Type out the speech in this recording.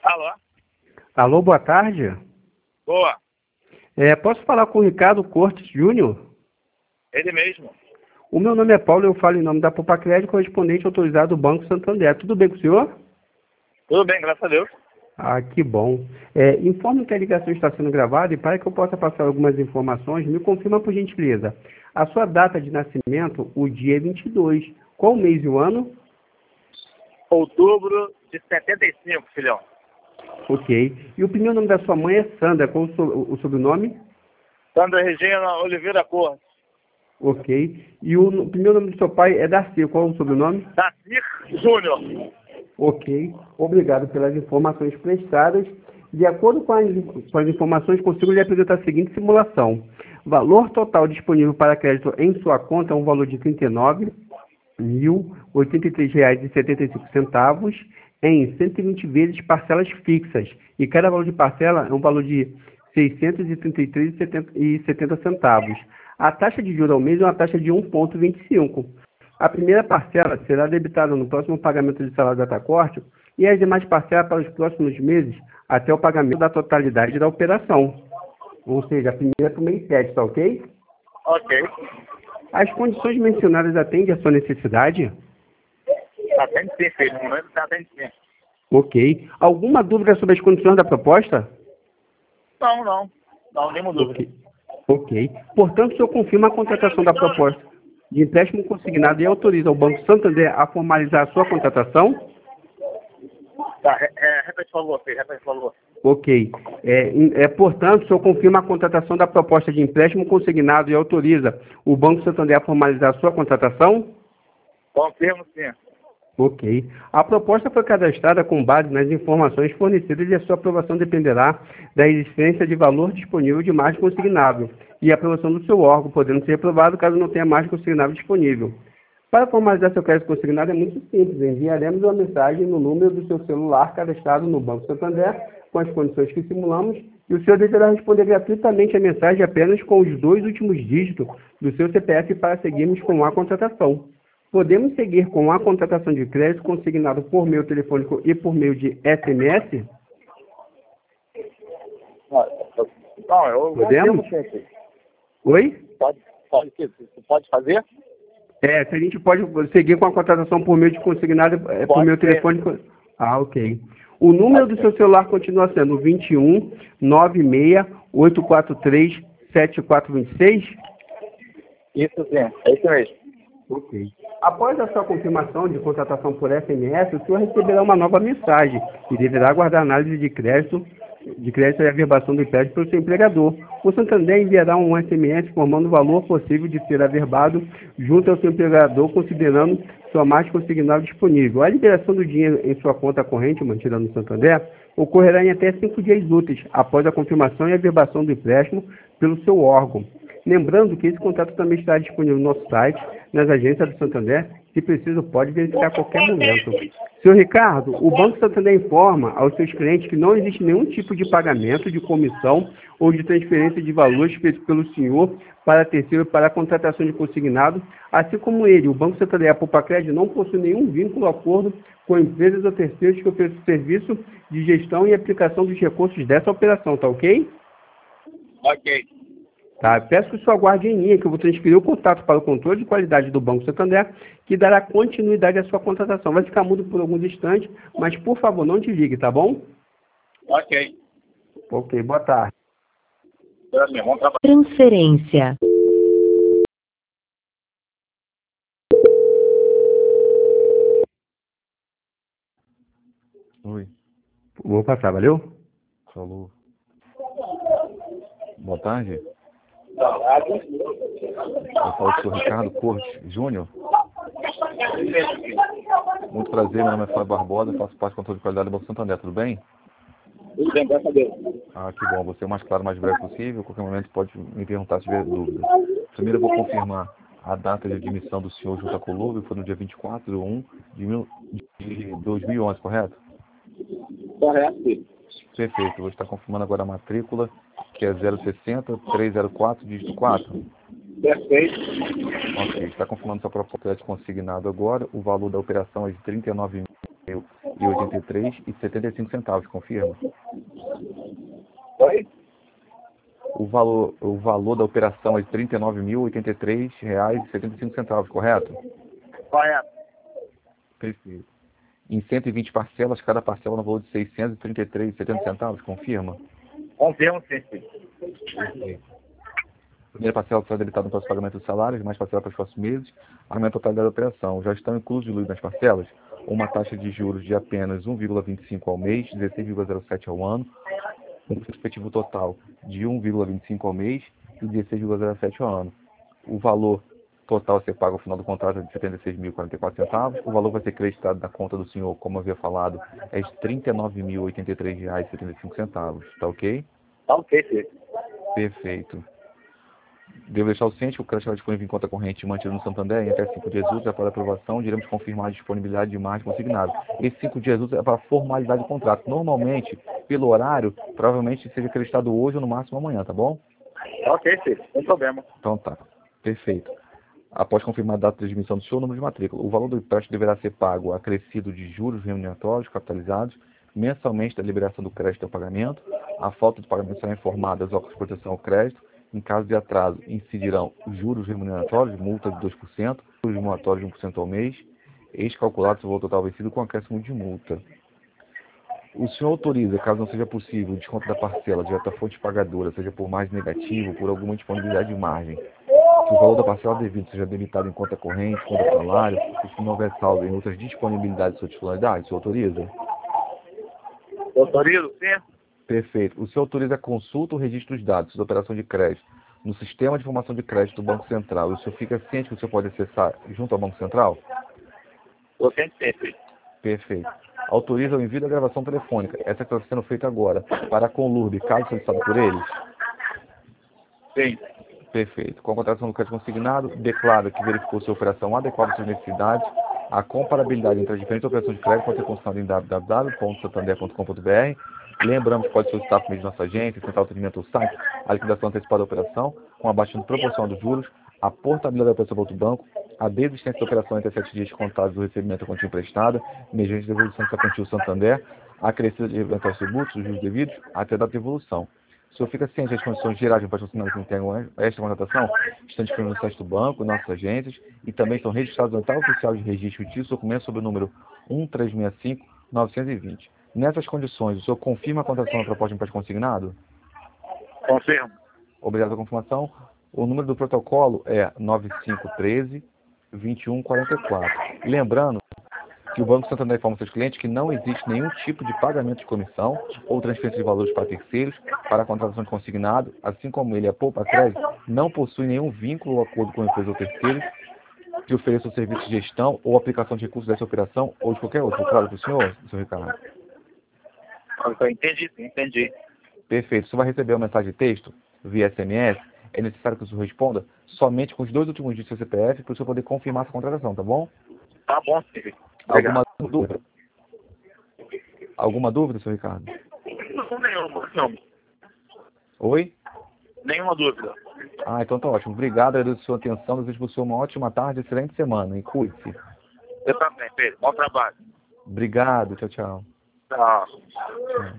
Alô? Alô, boa tarde. Boa. Posso falar com o Ricardo Cortes Júnior? Ele mesmo. O meu nome é Paulo e eu falo em nome da Popacred, correspondente autorizado do Banco Santander. Tudo bem com o senhor? Tudo bem, graças a Deus. Ah, que bom. Informe que a ligação está sendo gravada e para que eu possa passar algumas informações, me confirma por gentileza. A sua data de nascimento, o dia 22. Qual o mês e o ano? Outubro de 75, filhão. Ok. E o primeiro nome da sua mãe é Sandra. Qual o sobrenome? Sandra Regina Oliveira Cortes. Ok. E o primeiro nome do seu pai é Darcy. Qual o sobrenome? Dacir Júnior. Ok. Obrigado pelas informações prestadas. De acordo com as informações, consigo lhe apresentar a seguinte simulação. Valor total disponível para crédito em sua conta é um valor de R$ 39.083,75 em 120 vezes parcelas fixas. E cada valor de parcela é um valor de R$ 633,70. A taxa de juros ao mês é uma taxa de 1,25. A primeira parcela será debitada no próximo pagamento de salário da Tacorte e as demais parcelas para os próximos meses até o pagamento da totalidade da operação. Ou seja, a primeira para o mês 7, tá ok? Ok. As condições mencionadas atendem à sua necessidade? Atende sim, filho. No momento atende sim. Ok. Alguma dúvida sobre as condições da proposta? Não. Não, nenhuma dúvida. Ok. Portanto, o senhor confirma a contratação da proposta de empréstimo consignado e autoriza o Banco Santander a formalizar a sua contratação? Tá, repete, por favor, filho. Repete, por favor. Ok. Portanto, o senhor confirma a contratação da proposta de empréstimo consignado e autoriza o Banco Santander a formalizar a sua contratação? Confirmo sim. Ok. A proposta foi cadastrada com base nas informações fornecidas e a sua aprovação dependerá da existência de valor disponível de margem consignável e a aprovação do seu órgão, podendo ser aprovado caso não tenha margem consignável disponível. Para formalizar seu crédito consignado é muito simples. Enviaremos uma mensagem no número do seu celular cadastrado no Banco Santander com as condições que simulamos e o senhor deverá responder gratuitamente a mensagem apenas com os 2 últimos dígitos do seu CPF para seguirmos com a contratação. Podemos seguir com a contratação de crédito consignado por meio telefônico e por meio de SMS? Não, eu Podemos? confirmo sim, filho. Oi? Pode fazer? Se a gente pode seguir com a contratação por meio de consignado, por Pode meio ser. telefônico. Ah, ok. O número do seu celular continua sendo 21 96 843 7426? Isso sim, é isso mesmo. Ok. Após a sua confirmação de contratação por SMS, o senhor receberá uma nova mensagem e deverá aguardar análise de crédito e averbação do empréstimo pelo seu empregador. O Santander enviará um SMS informando o valor possível de ser averbado junto ao seu empregador, considerando sua margem consignada disponível. A liberação do dinheiro em sua conta corrente mantida no Santander ocorrerá em até 5 dias úteis após a confirmação e averbação do empréstimo pelo seu órgão. Lembrando que esse contrato também estará disponível no nosso site, nas agências do Santander, se preciso pode verificar a qualquer momento. Senhor Ricardo, o Banco Santander informa aos seus clientes que não existe nenhum tipo de pagamento, de comissão ou de transferência de valores feito pelo senhor para terceiro para a contratação de consignado, assim como ele, o Banco Santander e a Popacred não possui nenhum vínculo ou acordo com empresas ou terceiros que ofereçam serviço de gestão e aplicação dos recursos dessa operação, tá ok? Ok. Tá? Peço que o senhor aguarde em linha, que eu vou transferir o contato para o controle de qualidade do Banco Santander, que dará continuidade à sua contratação. Vai ficar mudo por alguns instantes, mas, por favor, não desligue, tá bom? Ok. Ok, boa tarde. Vamos trabalhar. Transferência. Oi, Vou passar, valeu? falou. Boa tarde. Eu falo com o senhor Ricardo Cortes Júnior. Muito prazer, meu nome é Fábio Barbosa, faço parte do controle de qualidade do Banco Santander, tudo bem? Tudo bem, graças a Deus. Ah, que bom, você é o mais claro, mais breve possível, a qualquer momento pode me perguntar se tiver dúvida. Primeiro eu vou confirmar a data de admissão do senhor junto à Colúmbia, foi no dia 24/1 de 2011, correto? Correto, filho. Perfeito, vou estar confirmando agora a matrícula, que é 060 304, dígito 4. Perfeito. Ok, está confirmando sua proposta de consignado agora. O valor da operação é de R$ R$39.083,75, confirma? Oi? O valor da operação é de R$39.083,75, correto? Correto. Perfeito. Em 120 parcelas, cada parcela no valor de R$633,70, confirma? Confirmo, sim, sim. Perfeito. Primeira parcela será debitada no próximo pagamento dos salários, mais parcela para os próximos meses, aumenta a totalidade da operação. Já estão incluídos nas parcelas uma taxa de juros de apenas 1,25 ao mês, 16,07 ao ano, um efetivo total de 1,25 ao mês e 16,07 ao ano. O valor total a ser pago ao final do contrato é de R$ 76.044. O valor vai ser creditado na conta do senhor, como havia falado, é de R$ 39.083,75. Tá ok? Tá ok, sim. Perfeito. Devo deixar o ciente que o crédito estará disponível em conta corrente mantido no Santander em até 5 dias úteis após a aprovação. Iremos confirmar a disponibilidade de margem consignada. Esses 5 dias úteis é para a formalidade do contrato. Normalmente, pelo horário, provavelmente seja acreditado hoje ou no máximo amanhã, tá bom? Tá ok, sim. Sem problema. Então tá. Perfeito. Após confirmar a data de admissão do senhor, o número de matrícula. O valor do empréstimo deverá ser pago acrescido de juros remuneratórios capitalizados mensalmente da liberação do crédito ao pagamento. A falta de pagamento será informada às órgãos de proteção ao crédito. Em caso de atraso, incidirão juros remuneratórios, multa de 2%, juros remuneratórios de 1% ao mês, ex-calculado sobre o total vencido com acréscimo de multa. O senhor autoriza, caso não seja possível, o desconto da parcela direto à fonte pagadora, seja por mais negativo ou por alguma disponibilidade de margem, que o valor da parcela devida seja debitado em conta corrente, conta salário, e se não houver saldo em outras disponibilidades ou titularidade, o senhor autoriza? Autorizo, sim? Perfeito. O senhor autoriza a consulta ou registro dos dados da operação de crédito no sistema de informação de crédito do Banco Central. O senhor fica ciente que o senhor pode acessar junto ao Banco Central? Tô sempre. Perfeito. Autoriza o envio da gravação telefônica, essa que está sendo feita agora, para a Conlurb, caso solicitado por eles? Sim. Perfeito. Com a contratação do crédito consignado, declara que verificou sua operação adequada às suas necessidades. A comparabilidade entre as diferentes operações de crédito pode ser consultada em www.santander.com.br. Lembramos que pode solicitar por meio de nossa agência, central de atendimento ou site, a liquidação antecipada da operação, com abaixamento proporcional dos juros, a portabilidade da operação para outro banco, a desistência da operação entre 7 dias contados do recebimento da quantia emprestada, mediante devolução dessa quantia ao Santander, a crescida de eventuais tributos, os juros devidos, até a data de devolução. O senhor fica ciente das condições gerais de patrocinador que integram esta contratação, estão disponíveis no site do banco, em nossas agências, e também são registrados no Notariado Oficial de Registro de Títulos documentos sob o número 1365920. Nessas condições, o senhor confirma a contratação da proposta de empréstimo consignado? Confirmo. Obrigado pela confirmação. O número do protocolo é 9513-2144. Lembrando que o Banco Santander informa seus clientes que não existe nenhum tipo de pagamento de comissão ou transferência de valores para terceiros para a contratação de consignado, assim como ele, a Poupa Crédito, não possui nenhum vínculo ou acordo com empresa ou terceiros que ofereça o serviço de gestão ou aplicação de recursos dessa operação ou de qualquer outro. Claro para o senhor, Ricardo? Entendi, sim, entendi. Perfeito. Você vai receber uma mensagem de texto via SMS. É necessário que o senhor responda somente com os 2 últimos dígitos do seu CPF para o senhor poder confirmar essa contratação, tá bom? Tá bom, sim. Alguma dúvida? Alguma dúvida, senhor Ricardo? Não, nenhuma. Oi? Nenhuma dúvida. Ah, então tá ótimo. Obrigado, agradeço a sua atenção. Desejo para o senhor uma ótima tarde, excelente semana. E cuide-se. Eu também, Pedro. Bom trabalho. Obrigado. Tchau, tchau. Tchau. Tchau.